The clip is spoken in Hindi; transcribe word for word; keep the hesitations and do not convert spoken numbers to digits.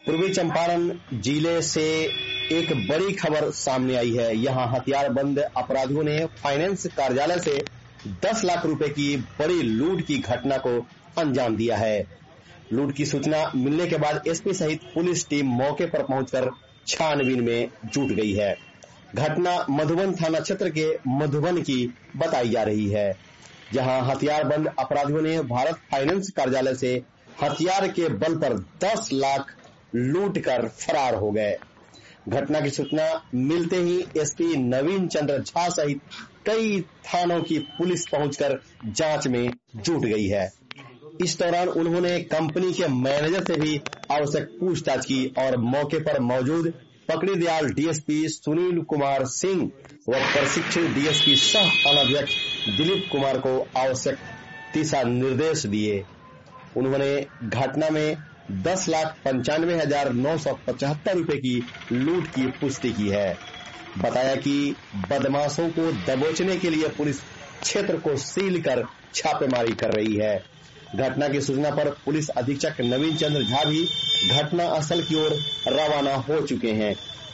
पूर्वी चंपारण जिले से एक बड़ी खबर सामने आई है। यहां हथियारबंद अपराधियों ने फाइनेंस कार्यालय से दस लाख रुपए की बड़ी लूट की घटना को अंजाम दिया है। लूट की सूचना मिलने के बाद एसपी सहित पुलिस टीम मौके पर पहुंचकर छानबीन में जुट गई है। घटना मधुबन थाना क्षेत्र के मधुबन की बताई जा रही है, जहां हथियारबंद अपराधियों ने भारत फाइनेंस कार्यालय से हथियार के बल पर दस लाख लूट कर फरार हो गए। घटना की सूचना मिलते ही एसपी नवीन चंद्र झा सहित कई थानों की पुलिस पहुंचकर जांच में जुट गई है। इस दौरान उन्होंने कंपनी के मैनेजर से भी आवश्यक पूछताछ की और मौके पर मौजूद पकड़ी दयाल डीएसपी सुनील कुमार सिंह व प्रशिक्षित डीएसपी सह थानाध्यक्ष दिलीप कुमार को आवश्यक दिशा निर्देश दिए। उन्होंने घटना में दस लाख पंचानवे हजार नौ सौ पचहत्तर रूपये की लूट की पुष्टि की है। बताया कि बदमाशों को दबोचने के लिए पुलिस क्षेत्र को सील कर छापेमारी कर रही है। घटना की सूचना पर पुलिस अधीक्षक नवीन चंद्र झा भी घटना स्थल की ओर रवाना हो चुके हैं।